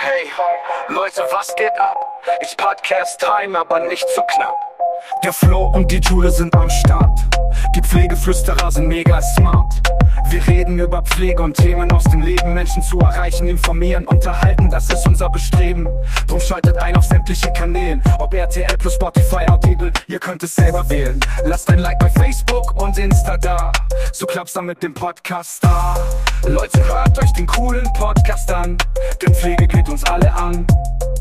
Hey, Leute, was geht ab? Ist Podcast-Time, aber nicht zu knapp. Der Flo und die Jule sind am Start. Die Pflegeflüsterer sind mega smart. Wir reden über Pflege und Themen aus dem Leben. Menschen zu erreichen, informieren, unterhalten, das ist unser Bestreben. Drum schaltet ein auf sämtliche Kanälen, ob RTL plus Spotify, Audible, ihr könnt es selber wählen. Lasst ein Like bei Facebook und Insta da, so klappt's dann mit dem Podcast da. Leute, hört euch den coolen Podcast an, denn Pflege geht uns alle an.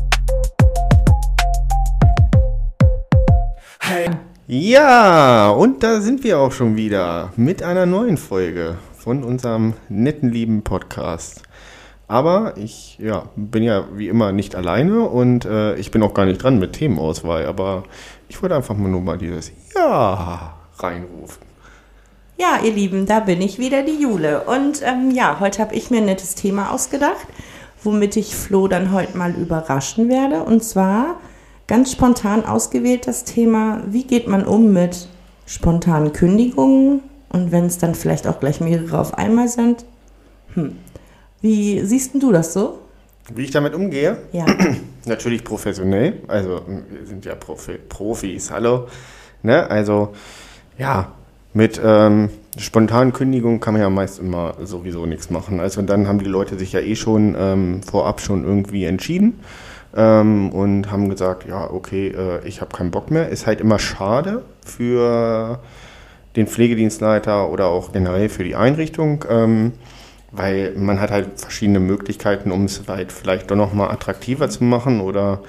Hey. Ja, und da sind wir auch schon wieder mit einer neuen Folge von unserem netten, lieben Podcast. Aber ich bin ja wie immer nicht alleine und ich bin auch gar nicht dran mit Themenauswahl, aber ich wollte einfach nur mal dieses Ja reinrufen. Ja, ihr Lieben, da bin ich wieder, die Jule. Und heute habe ich mir ein nettes Thema ausgedacht, womit ich Flo dann heute mal überraschen werde. Und zwar ganz spontan ausgewählt das Thema, wie geht man um mit spontanen Kündigungen und wenn es dann vielleicht auch gleich mehrere auf einmal sind. Wie siehst denn du das so? Wie ich damit umgehe? Ja. Natürlich professionell, also wir sind ja Profis, hallo. Ne? Also ja, mit spontanen Kündigungen kann man ja meist immer sowieso nichts machen. Also dann haben die Leute sich ja schon vorab schon irgendwie entschieden. Und haben gesagt, ja, okay, ich habe keinen Bock mehr. Ist halt immer schade für den Pflegedienstleiter oder auch generell für die Einrichtung, weil man hat halt verschiedene Möglichkeiten, um es halt vielleicht doch nochmal attraktiver zu machen oder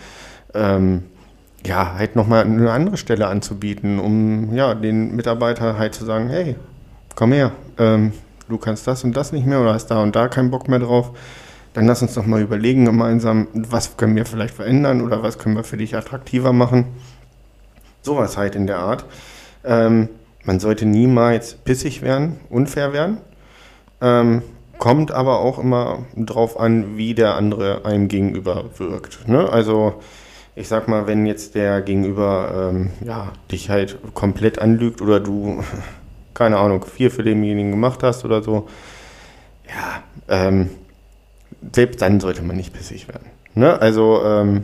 halt nochmal eine andere Stelle anzubieten, um den Mitarbeiter halt zu sagen, hey, komm her, du kannst das und das nicht mehr oder hast da und da keinen Bock mehr drauf. Dann lass uns doch mal überlegen gemeinsam, was können wir vielleicht verändern oder was können wir für dich attraktiver machen. Sowas halt in der Art. Man sollte niemals pissig werden, unfair werden. Kommt aber auch immer drauf an, wie der andere einem gegenüber wirkt. Ne? Also ich sag mal, wenn jetzt der Gegenüber dich halt komplett anlügt oder du, keine Ahnung, 4 für denjenigen gemacht hast oder so, selbst dann sollte man nicht pissig werden. Ne? Also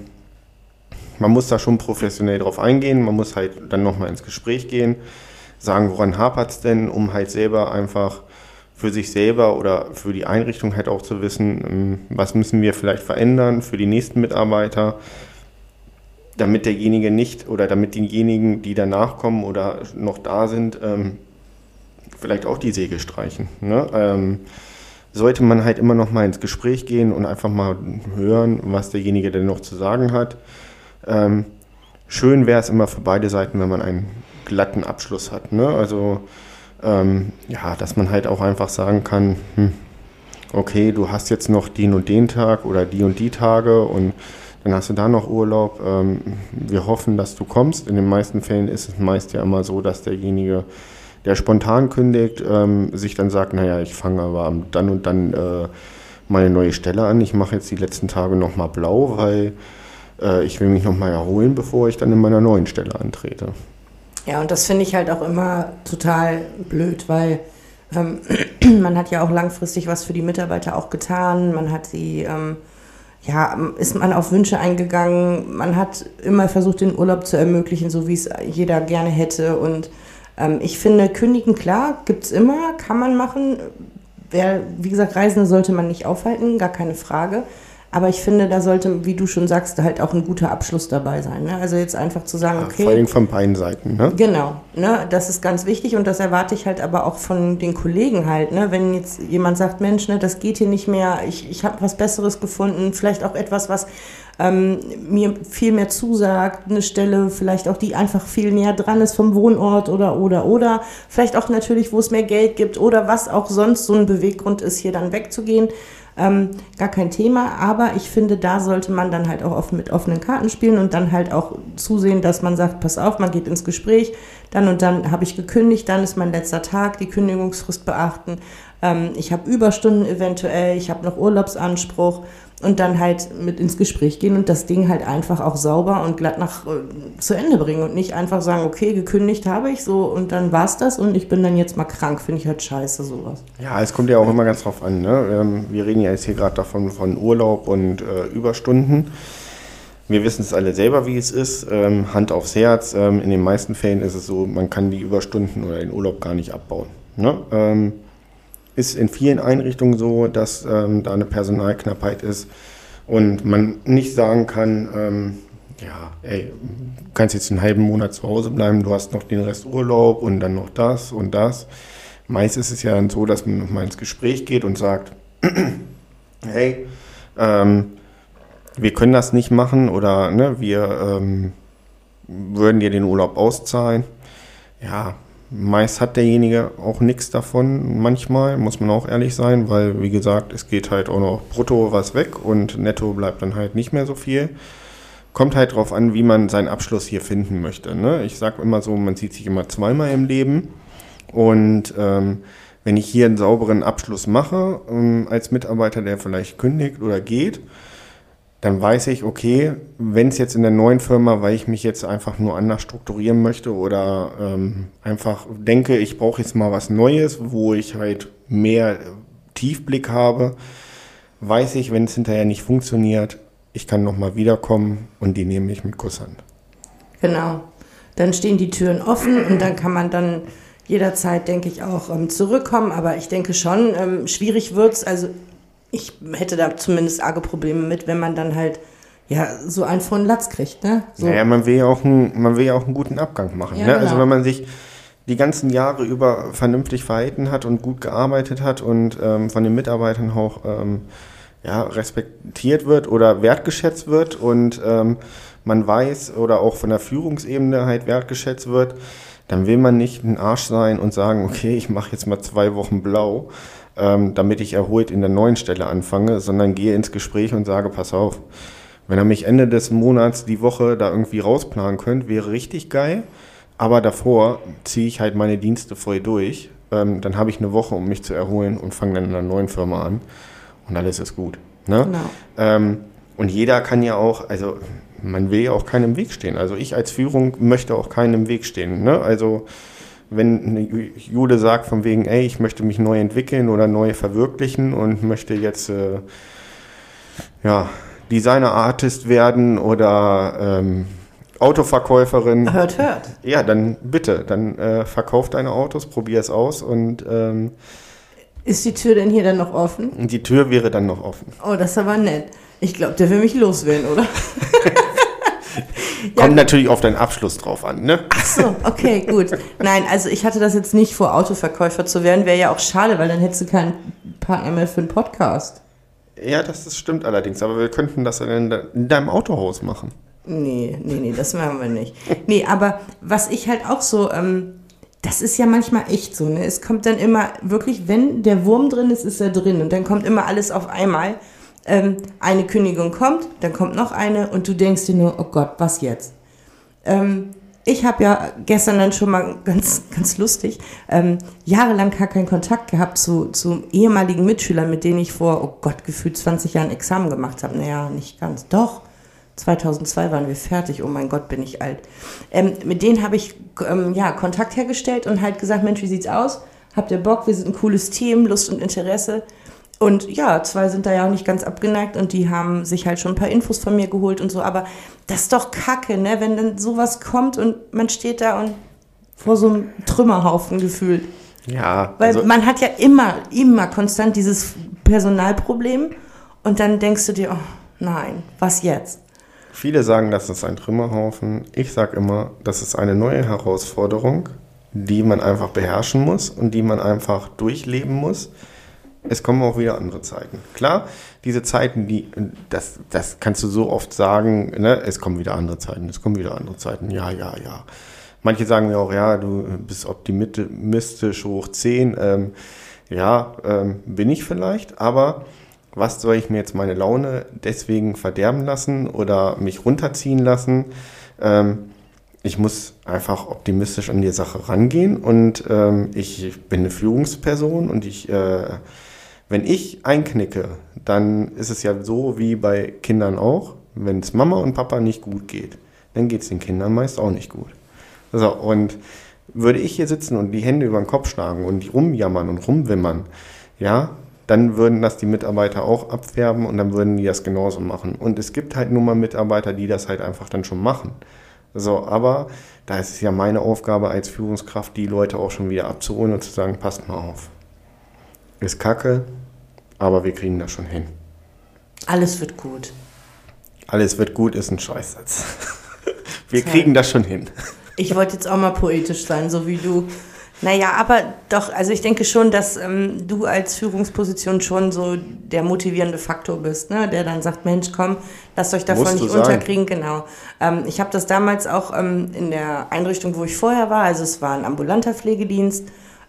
man muss da schon professionell drauf eingehen, man muss halt dann nochmal ins Gespräch gehen, sagen, woran hapert es denn, um halt selber einfach für sich selber oder für die Einrichtung halt auch zu wissen, was müssen wir vielleicht verändern für die nächsten Mitarbeiter, damit derjenige nicht oder damit diejenigen, die danach kommen oder noch da sind, vielleicht auch die Segel streichen. Ne? Sollte man halt immer noch mal ins Gespräch gehen und einfach mal hören, was derjenige denn noch zu sagen hat. Schön wäre es immer für beide Seiten, wenn man einen glatten Abschluss hat. Ne? Also, dass man halt auch einfach sagen kann, okay, du hast jetzt noch den und den Tag oder die und die Tage und dann hast du da noch Urlaub. Wir hoffen, dass du kommst. In den meisten Fällen ist es meist ja immer so, dass derjenige, der spontan kündigt, sich dann sagt, naja, ich fange aber dann und dann meine neue Stelle an. Ich mache jetzt die letzten Tage nochmal blau, weil ich will mich nochmal erholen, bevor ich dann in meiner neuen Stelle antrete. Ja, und das finde ich halt auch immer total blöd, weil man hat ja auch langfristig was für die Mitarbeiter auch getan. Man hat sie, ist man auf Wünsche eingegangen. Man hat immer versucht, den Urlaub zu ermöglichen, so wie es jeder gerne hätte und ich finde, kündigen, klar, gibt's immer, kann man machen. Wie gesagt, Reisende sollte man nicht aufhalten, gar keine Frage. Aber ich finde, da sollte, wie du schon sagst, halt auch ein guter Abschluss dabei sein. Ne? Also jetzt einfach zu sagen, okay. Vor allem von beiden Seiten, ne? Genau, ne? Das ist ganz wichtig und das erwarte ich halt aber auch von den Kollegen halt. Ne? Wenn jetzt jemand sagt, Mensch, ne, das geht hier nicht mehr, ich habe was Besseres gefunden, vielleicht auch etwas, was mir viel mehr zusagt, eine Stelle vielleicht auch, die einfach viel näher dran ist vom Wohnort oder vielleicht auch natürlich, wo es mehr Geld gibt oder was auch sonst so ein Beweggrund ist, hier dann wegzugehen. Gar kein Thema, aber ich finde, da sollte man dann halt auch mit offenen Karten spielen und dann halt auch zusehen, dass man sagt, pass auf, man geht ins Gespräch, dann und dann habe ich gekündigt, dann ist mein letzter Tag, die Kündigungsfrist beachten, ich habe Überstunden eventuell, ich habe noch Urlaubsanspruch und dann halt mit ins Gespräch gehen und das Ding halt einfach auch sauber und glatt zu Ende bringen und nicht einfach sagen, okay, gekündigt habe ich so und dann war's das und ich bin dann jetzt mal krank, finde ich halt scheiße, sowas. Ja, es kommt ja auch immer ganz drauf an, ne? Wir reden ja jetzt hier gerade davon von Urlaub und Überstunden. Wir wissen es alle selber, wie es ist. Hand aufs Herz. In den meisten Fällen ist es so, man kann die Überstunden oder den Urlaub gar nicht abbauen. Ne? Ist in vielen Einrichtungen so, dass da eine Personalknappheit ist und man nicht sagen kann, du kannst jetzt einen halben Monat zu Hause bleiben, du hast noch den Rest Urlaub und dann noch das und das. Meist ist es ja dann so, dass man nochmal ins Gespräch geht und sagt, hey, wir können das nicht machen oder ne, wir würden dir den Urlaub auszahlen. Ja, meist hat derjenige auch nichts davon, manchmal, muss man auch ehrlich sein, weil, wie gesagt, es geht halt auch noch brutto was weg und netto bleibt dann halt nicht mehr so viel. Kommt halt drauf an, wie man seinen Abschluss hier finden möchte. Ne? Ich sage immer so, man sieht sich immer zweimal im Leben und wenn ich hier einen sauberen Abschluss mache, als Mitarbeiter, der vielleicht kündigt oder geht, dann weiß ich, okay, wenn es jetzt in der neuen Firma, weil ich mich jetzt einfach nur anders strukturieren möchte oder einfach denke, ich brauche jetzt mal was Neues, wo ich halt mehr Tiefblick habe, weiß ich, wenn es hinterher nicht funktioniert, ich kann nochmal wiederkommen und die nehme ich mit Kusshand. Genau. Dann stehen die Türen offen und dann kann man dann jederzeit, denke ich, auch zurückkommen. Aber ich denke schon, schwierig wird's. Also ich hätte da zumindest arge Probleme mit, wenn man dann halt so einen von Latz kriegt, ne? So. Naja, man will ja auch einen guten Abgang machen. Ja, ne? genau. Also wenn man sich die ganzen Jahre über vernünftig verhalten hat und gut gearbeitet hat und von den Mitarbeitern auch respektiert wird oder wertgeschätzt wird und man weiß oder auch von der Führungsebene halt wertgeschätzt wird, dann will man nicht ein Arsch sein und sagen, okay, ich mache jetzt mal 2 Wochen blau, damit ich erholt in der neuen Stelle anfange, sondern gehe ins Gespräch und sage, pass auf, wenn ihr mich Ende des Monats die Woche da irgendwie rausplanen könnt, wäre richtig geil, aber davor ziehe ich halt meine Dienste voll durch, dann habe ich eine Woche, um mich zu erholen und fange dann in einer neuen Firma an und alles ist gut. Ne? Genau. Und jeder kann ja auch, also man will ja auch keinem im Weg stehen, also ich als Führung möchte auch keinem im Weg stehen, ne? Also wenn eine Jude sagt von wegen, ey, ich möchte mich neu entwickeln oder neu verwirklichen und möchte jetzt Designer-Artist werden oder Autoverkäuferin. Hört. Ja, dann bitte, dann verkauf deine Autos, probier es aus und Ist die Tür denn hier dann noch offen? die Tür wäre dann noch offen. Oh, das ist aber nett. Ich glaube, der will mich loswerden, oder? Kommt natürlich auf deinen Abschluss drauf an, ne? Ach so, okay, gut. Nein, also ich hatte das jetzt nicht vor, Autoverkäufer zu werden. Wäre ja auch schade, weil dann hättest du keinen Partner mehr für einen Podcast. Ja, das stimmt allerdings. Aber wir könnten das dann in deinem Autohaus machen. Nee, das machen wir nicht. Nee, aber was ich halt auch so, das ist ja manchmal echt so, ne? Es kommt dann immer wirklich, wenn der Wurm drin ist, ist er drin. Und dann kommt immer alles auf einmal. Eine Kündigung kommt, dann kommt noch eine und du denkst dir nur, oh Gott, was jetzt? Ich habe ja gestern dann schon mal ganz, ganz lustig, jahrelang gar keinen Kontakt gehabt zu ehemaligen Mitschülern, mit denen ich vor, oh Gott, gefühlt 20 Jahren Examen gemacht habe. Naja, nicht ganz, doch. 2002 waren wir fertig, oh mein Gott, bin ich alt. Mit denen habe ich Kontakt hergestellt und halt gesagt, Mensch, wie sieht's aus? Habt ihr Bock? Wir sind ein cooles Team, Lust und Interesse. Und ja, 2 sind da ja auch nicht ganz abgeneigt und die haben sich halt schon ein paar Infos von mir geholt und so. Aber das ist doch Kacke, ne? Wenn dann sowas kommt und man steht da und vor so einem Trümmerhaufen gefühlt. Ja. Weil man hat ja immer konstant dieses Personalproblem und dann denkst du dir, oh nein, was jetzt? Viele sagen, das ist ein Trümmerhaufen. Ich sage immer, das ist eine neue Herausforderung, die man einfach beherrschen muss und die man einfach durchleben muss. Es kommen auch wieder andere Zeiten. Klar, diese Zeiten, das kannst du so oft sagen, ne? Es kommen wieder andere Zeiten, ja. Manche sagen mir auch, ja, du bist optimistisch hoch 10. Bin ich vielleicht, aber was soll ich mir jetzt meine Laune deswegen verderben lassen oder mich runterziehen lassen? Ich muss einfach optimistisch an die Sache rangehen und ich bin eine Führungsperson und ich Wenn ich einknicke, dann ist es ja so wie bei Kindern auch, wenn es Mama und Papa nicht gut geht, dann geht es den Kindern meist auch nicht gut. So, und würde ich hier sitzen und die Hände über den Kopf schlagen und rumjammern und rumwimmern, ja, dann würden das die Mitarbeiter auch abfärben und dann würden die das genauso machen. Und es gibt halt nun mal Mitarbeiter, die das halt einfach dann schon machen. So, aber da ist es ja meine Aufgabe als Führungskraft, die Leute auch schon wieder abzuholen und zu sagen, passt mal auf. Ist kacke, aber wir kriegen das schon hin. Alles wird gut. Alles wird gut ist ein Scheißsatz. Wir kriegen das schon hin. Ich wollte jetzt auch mal poetisch sein, so wie du. Naja, aber doch, also ich denke schon, dass du als Führungsposition schon so der motivierende Faktor bist, ne? Der dann sagt, Mensch, komm, lasst euch davon nicht unterkriegen. Genau. Ich habe das damals auch in der Einrichtung, wo ich vorher war, also es war ein ambulanter Pflegedienst,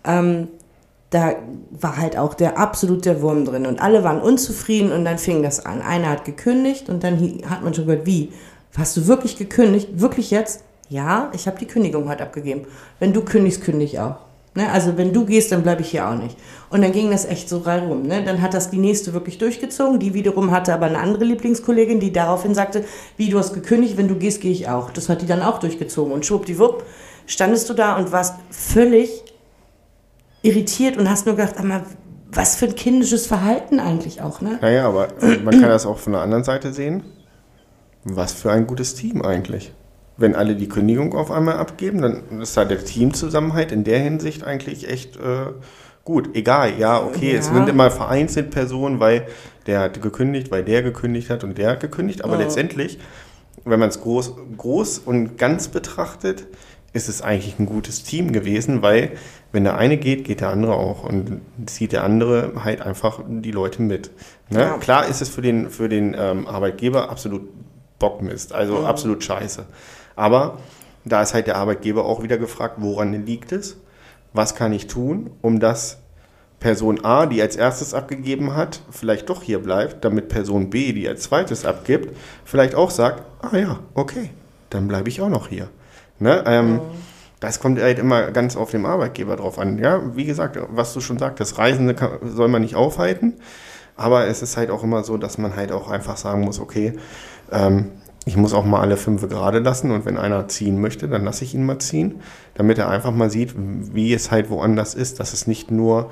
da war halt auch der Wurm drin und alle waren unzufrieden und dann fing das an. Einer hat gekündigt und dann hat man schon gehört, wie? Hast du wirklich gekündigt? Wirklich jetzt? Ja, ich habe die Kündigung heute abgegeben. Wenn du kündigst, kündige ich auch. Ne? Also wenn du gehst, dann bleibe ich hier auch nicht. Und dann ging das echt so rum. Ne? Dann hat das die nächste wirklich durchgezogen. Die wiederum hatte aber eine andere Lieblingskollegin, die daraufhin sagte, wie, du hast gekündigt, wenn du gehst, gehe ich auch. Das hat die dann auch durchgezogen. Und schwuppdiwupp standest du da und warst völlig irritiert und hast nur gedacht, was für ein kindisches Verhalten eigentlich auch. Ne? Naja, aber man kann das auch von der anderen Seite sehen. Was für ein gutes Team eigentlich. Wenn alle die Kündigung auf einmal abgeben, dann ist da der Teamzusammenhalt in der Hinsicht eigentlich echt gut. Egal, ja, okay, ja. Es sind immer vereinzelt Personen, weil der hat gekündigt, weil der gekündigt hat und der hat gekündigt. Aber letztendlich, wenn man es groß und ganz betrachtet, ist es eigentlich ein gutes Team gewesen, weil wenn der eine geht, geht der andere auch und zieht der andere halt einfach die Leute mit. Ne? Ja. Klar ist es für den Arbeitgeber absolut Bockmist, also absolut scheiße. Aber da ist halt der Arbeitgeber auch wieder gefragt, woran liegt es? Was kann ich tun, um dass Person A, die als erstes abgegeben hat, vielleicht doch hier bleibt, damit Person B, die als zweites abgibt, vielleicht auch sagt, ja, okay, dann bleibe ich auch noch hier. Ne? Das kommt halt immer ganz auf den Arbeitgeber drauf an. Ja, wie gesagt, was du schon sagtest, Reisende soll man nicht aufhalten, aber es ist halt auch immer so, dass man halt auch einfach sagen muss, okay, ich muss auch mal alle 5 gerade lassen und wenn einer ziehen möchte, dann lasse ich ihn mal ziehen, damit er einfach mal sieht, wie es halt woanders ist, dass es nicht nur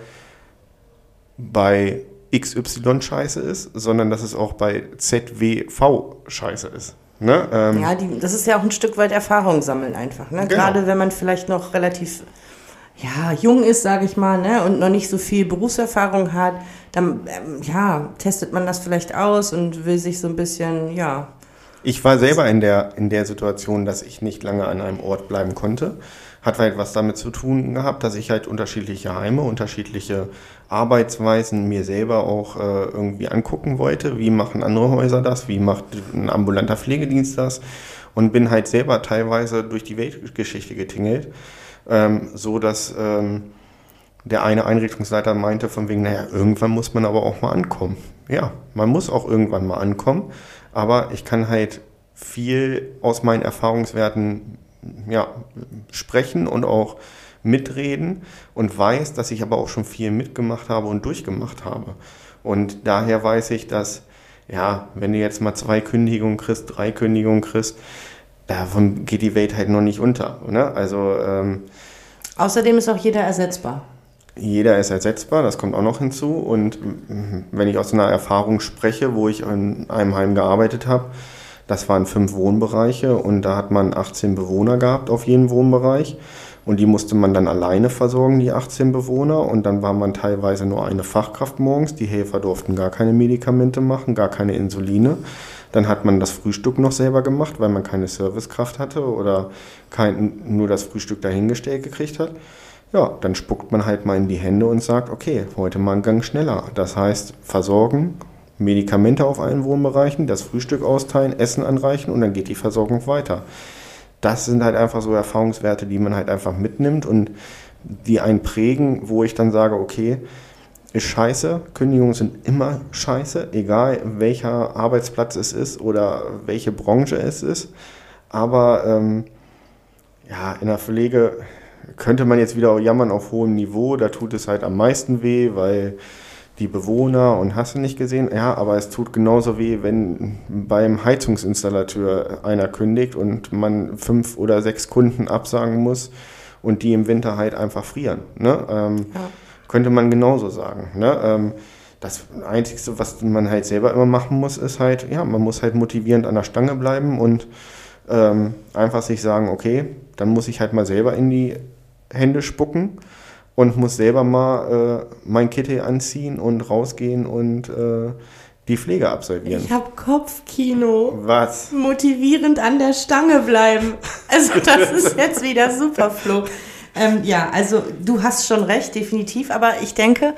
bei XY scheiße ist, sondern dass es auch bei ZWV scheiße ist. Ne? Ja, das ist ja auch ein Stück weit Erfahrung sammeln einfach. Ne? Genau. Gerade wenn man vielleicht noch relativ jung ist, sage ich mal, ne? Und noch nicht so viel Berufserfahrung hat, dann testet man das vielleicht aus und will sich so ein bisschen, Ich war selber in der Situation, dass ich nicht lange an einem Ort bleiben konnte. Hat halt was damit zu tun gehabt, dass ich halt unterschiedliche Heime, unterschiedliche Arbeitsweisen mir selber auch irgendwie angucken wollte. Wie machen andere Häuser das? Wie macht ein ambulanter Pflegedienst das? Und bin halt selber teilweise durch die Weltgeschichte getingelt, so dass der eine Einrichtungsleiter meinte von wegen, irgendwann muss man aber auch mal ankommen. Ja, man muss auch irgendwann mal ankommen. Aber ich kann halt viel aus meinen Erfahrungswerten sprechen und auch mitreden und weiß, dass ich aber auch schon viel mitgemacht habe und durchgemacht habe. Und daher weiß ich, dass, wenn du jetzt mal 2 Kündigungen kriegst, 3 Kündigungen kriegst, davon geht die Welt halt noch nicht unter. Ne? Also, außerdem ist auch jeder ersetzbar. Jeder ist ersetzbar, das kommt auch noch hinzu. Und wenn ich aus einer Erfahrung spreche, wo ich in einem Heim gearbeitet habe, das waren 5 Wohnbereiche und da hat man 18 Bewohner gehabt auf jedem Wohnbereich. Und die musste man dann alleine versorgen, die 18 Bewohner. Und dann war man teilweise nur eine Fachkraft morgens. Die Helfer durften gar keine Medikamente machen, gar keine Insuline. Dann hat man das Frühstück noch selber gemacht, weil man keine Servicekraft hatte oder nur das Frühstück dahingestellt gekriegt hat. Ja, dann spuckt man halt mal in die Hände und sagt, okay, heute mal einen Gang schneller. Das heißt, versorgen, Medikamente auf allen Wohnbereichen, das Frühstück austeilen, Essen anreichen und dann geht die Versorgung weiter. Das sind halt einfach so Erfahrungswerte, die man halt einfach mitnimmt und die einen prägen, wo ich dann sage, okay, ist scheiße, Kündigungen sind immer scheiße, egal welcher Arbeitsplatz es ist oder welche Branche es ist. Aber in der Pflege könnte man jetzt wieder jammern auf hohem Niveau, da tut es halt am meisten weh, weil die Bewohner und hast du nicht gesehen? Ja, aber es tut genauso weh, wenn beim Heizungsinstallateur einer kündigt und man 5 oder 6 Kunden absagen muss und die im Winter halt einfach frieren. Ne? Könnte man genauso sagen. Ne? Das Einzige, was man halt selber immer machen muss, ist halt, ja, man muss halt motivierend an der Stange bleiben und einfach sich sagen, okay, dann muss ich halt mal selber in die Hände spucken und muss selber mal mein Kittel anziehen und rausgehen und die Pflege absolvieren. Ich habe Kopfkino. Was? Motivierend an der Stange bleiben. Also das ist jetzt wieder super, Flo. Ja, also du hast schon recht, definitiv. Aber ich denke,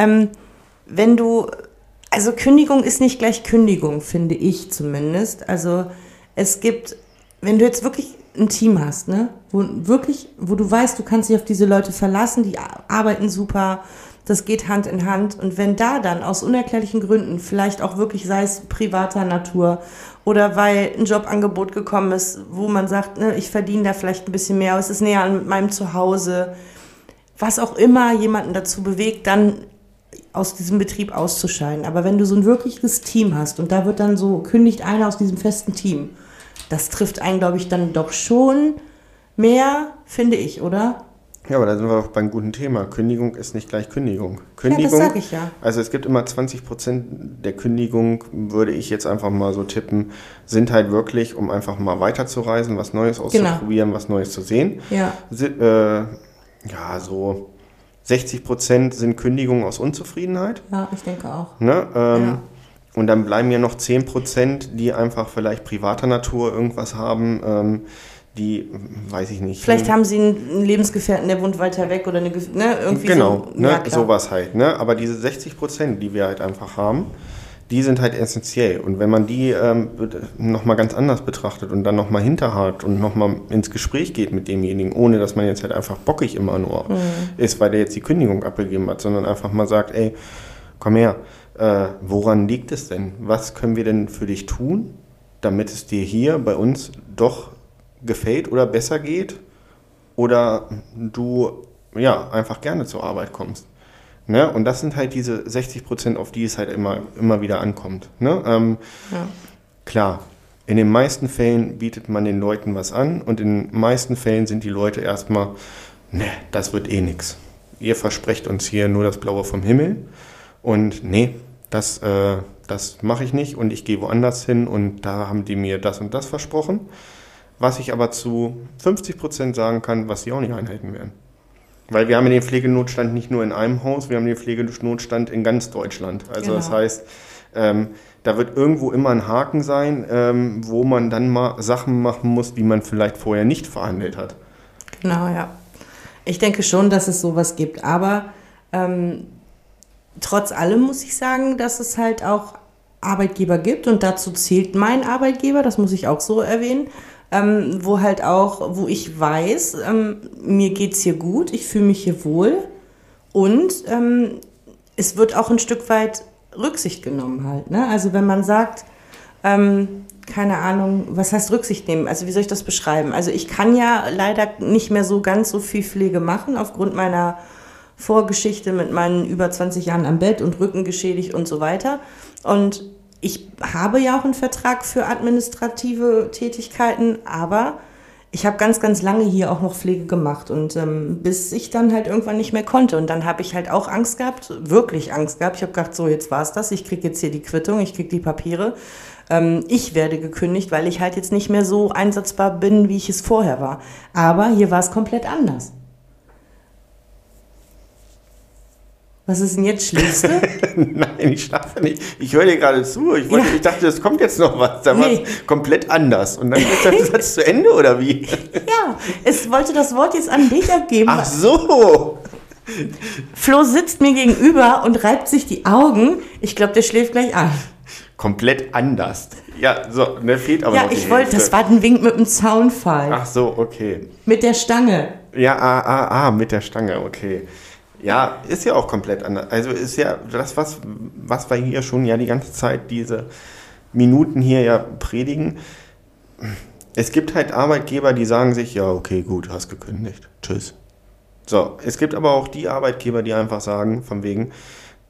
also Kündigung ist nicht gleich Kündigung, finde ich zumindest. Also es gibt, wenn du jetzt wirklich ein Team hast, ne, wo du weißt, du kannst dich auf diese Leute verlassen, die arbeiten super, das geht Hand in Hand. Und wenn da dann aus unerklärlichen Gründen, vielleicht auch wirklich, sei es privater Natur oder weil ein Jobangebot gekommen ist, wo man sagt, ne, ich verdiene da vielleicht ein bisschen mehr, es ist näher an meinem Zuhause, was auch immer jemanden dazu bewegt, dann aus diesem Betrieb auszuscheiden. Aber wenn du so ein wirkliches Team hast und da wird dann so, kündigt einer aus diesem festen Team, das trifft einen, glaube ich, dann doch schon mehr, finde ich, oder? Ja, aber da sind wir auch beim guten Thema. Kündigung ist nicht gleich Kündigung. Kündigung, ja, das sage ich ja. Also es gibt immer 20% der Kündigung, würde ich jetzt einfach mal so tippen, sind halt wirklich, um einfach mal weiterzureisen, was Neues auszuprobieren, was Neues zu sehen. Ja. Ja, so 60% sind Kündigungen aus Unzufriedenheit. Ja, ich denke auch. Ne? Ja. Und dann bleiben ja noch 10%, die einfach vielleicht privater Natur irgendwas haben, die, weiß ich nicht. Vielleicht haben sie einen Lebensgefährten, der wohnt weiter weg oder irgendwie genau, so. Ne, Ja, sowas halt. Ne? Aber diese 60%, die wir halt einfach haben, die sind halt essentiell. Und wenn man die nochmal ganz anders betrachtet und dann nochmal hinterhakt und nochmal ins Gespräch geht mit demjenigen, ohne dass man jetzt halt einfach bockig immer nur ist, weil der jetzt die Kündigung abgegeben hat, sondern einfach mal sagt, ey, komm her, woran liegt es denn? Was können wir denn für dich tun, damit es dir hier bei uns doch gefällt oder besser geht oder du ja einfach gerne zur Arbeit kommst? Ne? Und das sind halt diese 60%, auf die es halt immer wieder ankommt. Ne? Klar, in den meisten Fällen bietet man den Leuten was an und in den meisten Fällen sind die Leute erstmal, ne, das wird eh nix. Ihr versprecht uns hier nur das Blaue vom Himmel und nee, das mache ich nicht und ich gehe woanders hin und da haben die mir das und das versprochen. Was ich aber zu 50% sagen kann, was sie auch nicht einhalten werden. Weil wir haben den Pflegenotstand nicht nur in einem Haus, wir haben den Pflegenotstand in ganz Deutschland. Also genau. Das heißt, da wird irgendwo immer ein Haken sein, wo man dann mal Sachen machen muss, die man vielleicht vorher nicht verhandelt hat. Genau, ja. Ich denke schon, dass es sowas gibt, aber trotz allem muss ich sagen, dass es halt auch Arbeitgeber gibt und dazu zählt mein Arbeitgeber, das muss ich auch so erwähnen, wo ich weiß, mir geht's hier gut, ich fühle mich hier wohl und es wird auch ein Stück weit Rücksicht genommen halt, ne? Also wenn man sagt, keine Ahnung, was heißt Rücksicht nehmen? Also wie soll ich das beschreiben? Also ich kann ja leider nicht mehr so ganz so viel Pflege machen aufgrund meiner Vorgeschichte mit meinen über 20 Jahren am Bett und Rücken geschädigt und so weiter. Und ich habe ja auch einen Vertrag für administrative Tätigkeiten, aber ich habe ganz, ganz lange hier auch noch Pflege gemacht und bis ich dann halt irgendwann nicht mehr konnte. Und dann habe ich halt auch Angst gehabt, wirklich Angst gehabt. Ich habe gedacht, so jetzt war's das, ich kriege jetzt hier die Quittung, ich kriege die Papiere. Ich werde gekündigt, weil ich halt jetzt nicht mehr so einsatzbar bin, wie ich es vorher war. Aber hier war es komplett anders. Was ist denn jetzt, schläfst du? Nein, ich schlafe nicht. Ich höre dir gerade zu. Ich dachte, es kommt jetzt noch was. Da war es komplett anders. Und dann ist der Satz zu Ende, oder wie? Ja, es wollte das Wort jetzt an dich abgeben. Ach so. Flo sitzt mir gegenüber und reibt sich die Augen. Ich glaube, der schläft gleich ein. Komplett anders. Ja, so, ne, fehlt aber noch die Hälfte. Das war ein Wink mit dem Zaunfall. Ach so, okay. Mit der Stange. Ja, mit der Stange, okay. Ja, ist ja auch komplett anders. Also ist ja das, was wir hier schon ja die ganze Zeit diese Minuten hier ja predigen. Es gibt halt Arbeitgeber, die sagen sich, ja, okay, gut, hast gekündigt. Tschüss. So, es gibt aber auch die Arbeitgeber, die einfach sagen, von wegen,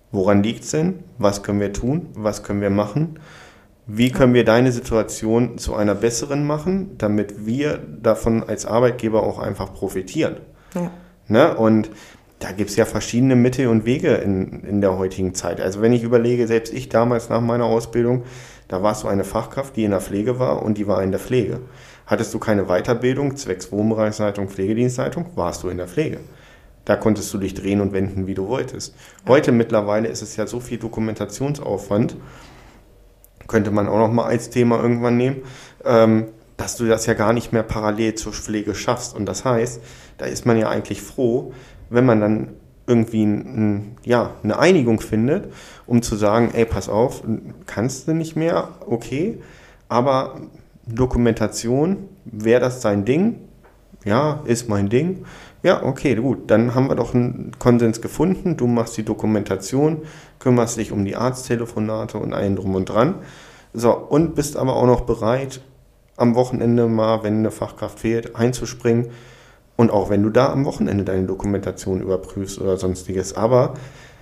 Woran liegt es denn? Was können wir tun? Was können wir machen? Wie können wir deine Situation zu einer besseren machen, damit wir davon als Arbeitgeber auch einfach profitieren? Ja. Ne? Und da gibt es ja verschiedene Mittel und Wege in der heutigen Zeit. Also wenn ich überlege, selbst ich damals nach meiner Ausbildung, da warst du eine Fachkraft, die in der Pflege war und die war in der Pflege. Hattest du keine Weiterbildung, zwecks Wohnbereichsleitung, Pflegedienstleitung, warst du in der Pflege. Da konntest du dich drehen und wenden, wie du wolltest. Heute mittlerweile ist es ja so viel Dokumentationsaufwand, könnte man auch noch mal als Thema irgendwann nehmen, dass du das ja gar nicht mehr parallel zur Pflege schaffst. Und das heißt, da ist man ja eigentlich froh, wenn man dann irgendwie eine Einigung findet, um zu sagen, ey, pass auf, kannst du nicht mehr, okay, aber Dokumentation, wäre das dein Ding? Ja, ist mein Ding. Ja, okay, gut, dann haben wir doch einen Konsens gefunden. Du machst die Dokumentation, kümmerst dich um die Arzttelefonate und allen drum und dran. So, und bist aber auch noch bereit, am Wochenende mal, wenn eine Fachkraft fehlt, einzuspringen. Und auch wenn du da am Wochenende deine Dokumentation überprüfst oder sonstiges. Aber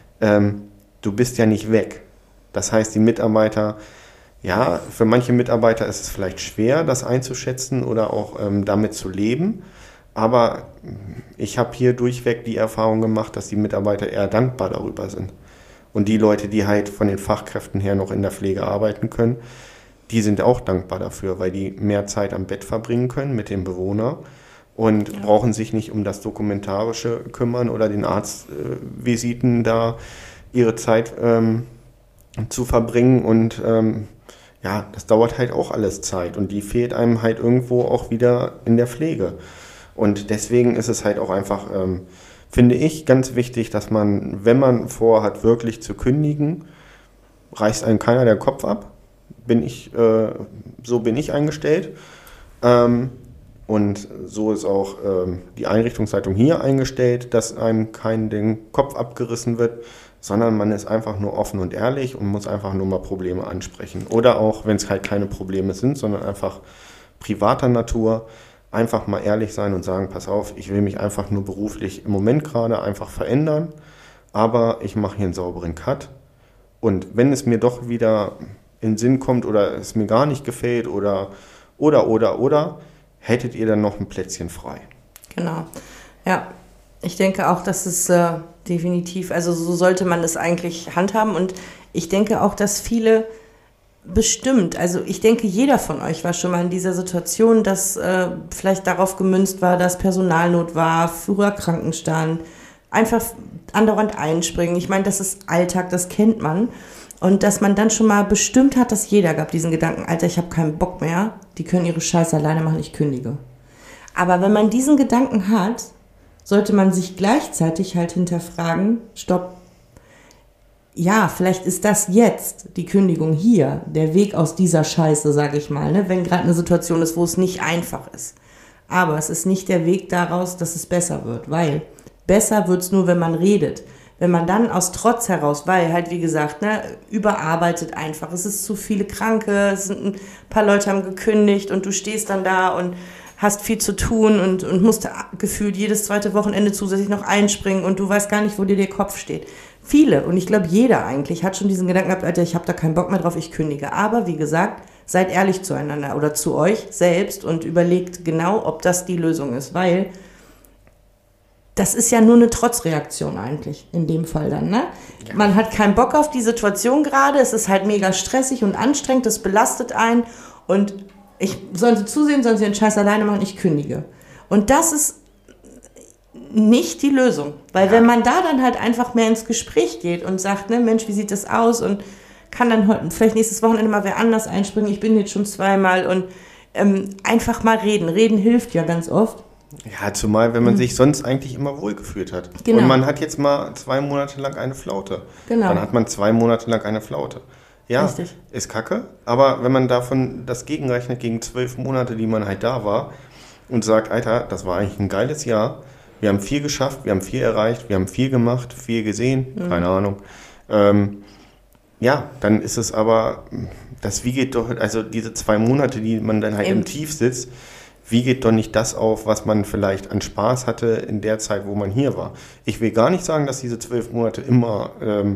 du bist ja nicht weg. Das heißt, die Mitarbeiter, ja, für manche Mitarbeiter ist es vielleicht schwer, das einzuschätzen oder auch damit zu leben. Aber ich habe hier durchweg die Erfahrung gemacht, dass die Mitarbeiter eher dankbar darüber sind. Und die Leute, die halt von den Fachkräften her noch in der Pflege arbeiten können, die sind auch dankbar dafür, weil die mehr Zeit am Bett verbringen können mit dem Bewohner und brauchen sich nicht um das Dokumentarische kümmern oder den Arztvisiten da ihre Zeit zu verbringen. Und ja, das dauert halt auch alles Zeit und die fehlt einem halt irgendwo auch wieder in der Pflege. Und deswegen ist es halt auch einfach, finde ich, ganz wichtig, dass man, wenn man vorhat, wirklich zu kündigen, reißt einem keiner der Kopf ab. So bin ich eingestellt. Und so ist auch die Einrichtungsleitung hier eingestellt, dass einem kein den Kopf abgerissen wird, sondern man ist einfach nur offen und ehrlich und muss einfach nur mal Probleme ansprechen. Oder auch, wenn es halt keine Probleme sind, sondern einfach privater Natur, einfach mal ehrlich sein und sagen, pass auf, ich will mich einfach nur beruflich im Moment gerade einfach verändern, aber ich mache hier einen sauberen Cut. Und wenn es mir doch wieder in den Sinn kommt oder es mir gar nicht gefällt oder, hättet ihr dann noch ein Plätzchen frei. Genau. Ja, ich denke auch, dass es definitiv, also so sollte man es eigentlich handhaben. Und ich denke auch, dass viele bestimmt, also ich denke, jeder von euch war schon mal in dieser Situation, dass vielleicht darauf gemünzt war, dass Personalnot war, früher Krankenstand, einfach andauernd einspringen. Ich meine, das ist Alltag, das kennt man. Und dass man dann schon mal bestimmt hat, dass jeder gab diesen Gedanken, Alter, ich habe keinen Bock mehr, die können ihre Scheiße alleine machen, ich kündige. Aber wenn man diesen Gedanken hat, sollte man sich gleichzeitig halt hinterfragen, stopp, ja, vielleicht ist das jetzt, die Kündigung hier, der Weg aus dieser Scheiße, sage ich mal, ne? Wenn gerade eine Situation ist, wo es nicht einfach ist. Aber es ist nicht der Weg daraus, dass es besser wird, weil besser wird es nur, wenn man redet. Wenn man dann aus Trotz heraus, weil halt wie gesagt, ne, überarbeitet einfach, es ist zu viele Kranke, es sind ein paar Leute haben gekündigt und du stehst dann da und hast viel zu tun und musst gefühlt jedes zweite Wochenende zusätzlich noch einspringen und du weißt gar nicht, wo dir der Kopf steht. Viele, und ich glaube jeder eigentlich, hat schon diesen Gedanken gehabt, Alter, ich habe da keinen Bock mehr drauf, ich kündige. Aber wie gesagt, seid ehrlich zueinander oder zu euch selbst und überlegt genau, ob das die Lösung ist, weil das ist ja nur eine Trotzreaktion eigentlich, in dem Fall dann, ne? Ja. Man hat keinen Bock auf die Situation gerade, es ist halt mega stressig und anstrengend, es belastet einen und sollen sie zusehen, sollen sie den Scheiß alleine machen, ich kündige. Und das ist nicht die Lösung, weil wenn man da dann halt einfach mehr ins Gespräch geht und sagt, ne, Mensch, wie sieht das aus und kann dann heute, vielleicht nächstes Wochenende mal wer anders einspringen, ich bin jetzt schon zweimal und einfach mal reden. Reden hilft ja ganz oft. Ja, zumal, wenn man sich sonst eigentlich immer wohlgefühlt hat. Genau. Und man hat jetzt mal 2 Monate lang eine Flaute. Genau. Dann hat man 2 Monate lang eine Flaute. Ja, richtig. Ist kacke, aber wenn man davon das gegenrechnet gegen 12 Monate, die man halt da war und sagt, Alter, das war eigentlich ein geiles Jahr, wir haben viel geschafft, wir haben viel erreicht, wir haben viel gemacht, viel gesehen, keine Ahnung. Ja, dann ist es aber, das wiegt doch, also diese 2 Monate, die man dann halt im Tief sitzt, wie geht doch nicht das auf, was man vielleicht an Spaß hatte in der Zeit, wo man hier war? Ich will gar nicht sagen, dass diese 12 Monate immer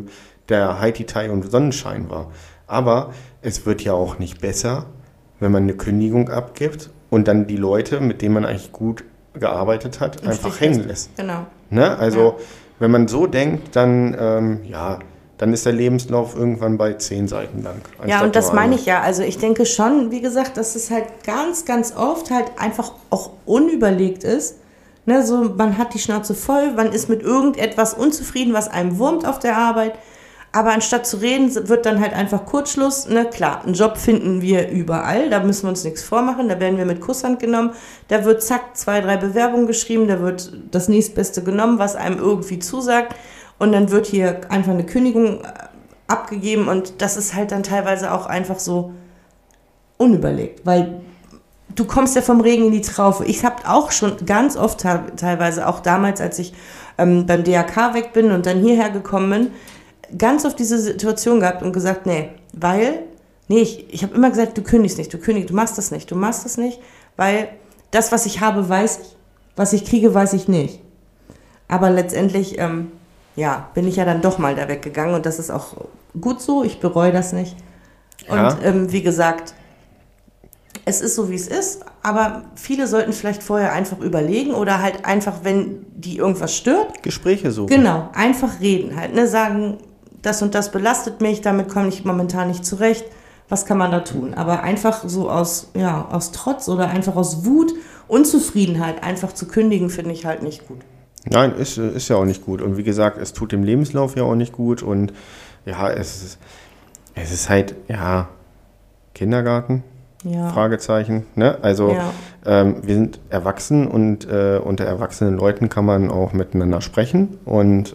der Haiti-Tai und Sonnenschein war. Aber es wird ja auch nicht besser, wenn man eine Kündigung abgibt und dann die Leute, mit denen man eigentlich gut gearbeitet hat, einfach hängen lässt. Genau. Ne? Also wenn man so denkt, dann, dann ist der Lebenslauf irgendwann bei 10 Seiten lang. Ja, und das meine ich ja. Also ich denke schon, wie gesagt, dass es halt ganz, ganz oft halt einfach auch unüberlegt ist. Ne, so, man hat die Schnauze voll, man ist mit irgendetwas unzufrieden, was einem wurmt auf der Arbeit. Aber anstatt zu reden, wird dann halt einfach Kurzschluss. Ne? Klar, einen Job finden wir überall, da müssen wir uns nichts vormachen, da werden wir mit Kusshand genommen. Da wird zack, 2, 3 Bewerbungen geschrieben, da wird das nächstbeste genommen, was einem irgendwie zusagt. Und dann wird hier einfach eine Kündigung abgegeben und das ist halt dann teilweise auch einfach so unüberlegt, weil du kommst ja vom Regen in die Traufe. Ich habe auch schon ganz oft teilweise, auch damals, als ich beim DRK weg bin und dann hierher gekommen bin, ganz oft diese Situation gehabt und gesagt, ich habe immer gesagt, du kündigst nicht, du machst das nicht, weil das, was ich habe, weiß ich, was ich kriege, weiß ich nicht. Aber letztendlich, bin ich ja dann doch mal da weggegangen und das ist auch gut so, ich bereue das nicht. Und wie gesagt, es ist so, wie es ist, aber viele sollten vielleicht vorher einfach überlegen oder halt einfach, wenn die irgendwas stört. Gespräche suchen. Genau, einfach reden halt, ne, sagen, das und das belastet mich, damit komme ich momentan nicht zurecht, was kann man da tun? Aber einfach so aus Trotz oder einfach aus Wut, Unzufriedenheit einfach zu kündigen, finde ich halt nicht gut. Nein, ist ja auch nicht gut. Und wie gesagt, es tut dem Lebenslauf ja auch nicht gut und ja, es ist halt, Kindergarten. Ja. Fragezeichen. Ne? Also wir sind erwachsen und unter erwachsenen Leuten kann man auch miteinander sprechen und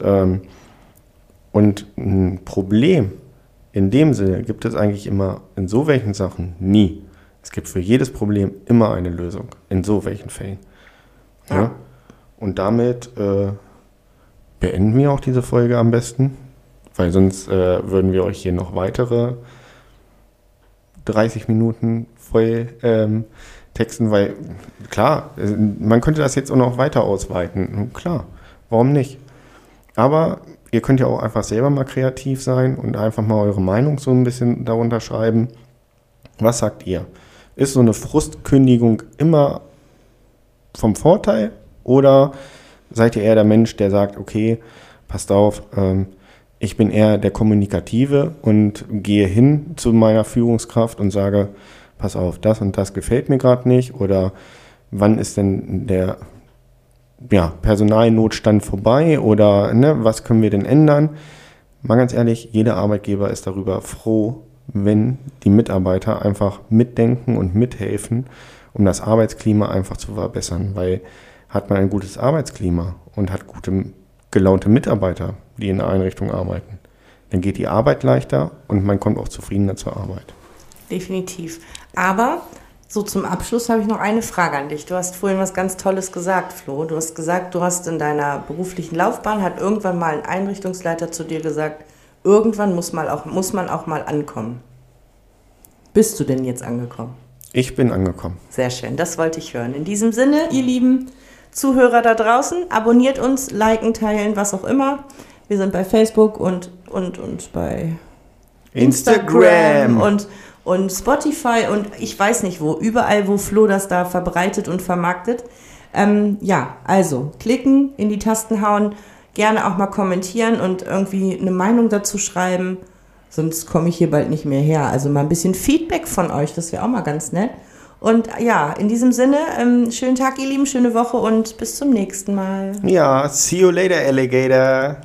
ein Problem in dem Sinne gibt es eigentlich immer in so welchen Sachen nie. Es gibt für jedes Problem immer eine Lösung in so welchen Fällen. Ja. Und damit beenden wir auch diese Folge am besten, weil sonst würden wir euch hier noch weitere 30 Minuten voll texten, weil klar, man könnte das jetzt auch noch weiter ausweiten. Klar, warum nicht? Aber ihr könnt ja auch einfach selber mal kreativ sein und einfach mal eure Meinung so ein bisschen darunter schreiben. Was sagt ihr? Ist so eine Frustkündigung immer vom Vorteil oder seid ihr eher der Mensch, der sagt, okay, passt auf, ich bin eher der Kommunikative und gehe hin zu meiner Führungskraft und sage, pass auf, das und das gefällt mir gerade nicht oder wann ist denn der Personalnotstand vorbei oder was können wir denn ändern? Mal ganz ehrlich, jeder Arbeitgeber ist darüber froh, wenn die Mitarbeiter einfach mitdenken und mithelfen, um das Arbeitsklima einfach zu verbessern, weil hat man ein gutes Arbeitsklima und hat gute gelaunte Mitarbeiter, die in der Einrichtung arbeiten, dann geht die Arbeit leichter und man kommt auch zufriedener zur Arbeit. Definitiv. Aber so zum Abschluss habe ich noch eine Frage an dich. Du hast vorhin was ganz Tolles gesagt, Flo. Du hast gesagt, du hast in deiner beruflichen Laufbahn, hat irgendwann mal ein Einrichtungsleiter zu dir gesagt, irgendwann muss man auch mal ankommen. Bist du denn jetzt angekommen? Ich bin angekommen. Sehr schön, das wollte ich hören. In diesem Sinne, ihr lieben Zuhörer da draußen, abonniert uns, liken, teilen, was auch immer. Wir sind bei Facebook und bei Instagram und Spotify und ich weiß nicht wo, überall, wo Flo das da verbreitet und vermarktet. Also klicken, in die Tasten hauen, gerne auch mal kommentieren und irgendwie eine Meinung dazu schreiben, sonst komme ich hier bald nicht mehr her. Also mal ein bisschen Feedback von euch, das wäre auch mal ganz nett. Und ja, in diesem Sinne, schönen Tag, ihr Lieben, schöne Woche und bis zum nächsten Mal. Ja, see you later, Alligator.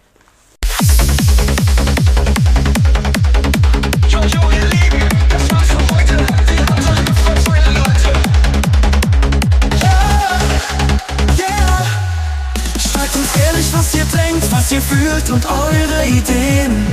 Was ihr denkt, was ihr fühlt und eure Ideen.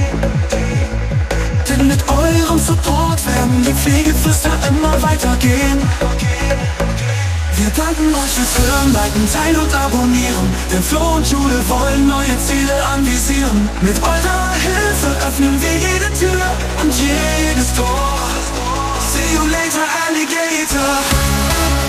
Denn mit eurem Support werden die Pflegeflüster immer weitergehen. Wir danken euch fürs Hören, liken, teilen und abonnieren. Denn Flo und Jule wollen neue Ziele anvisieren. Mit eurer Hilfe öffnen wir jede Tür und jedes Tor. See you later, Alligator.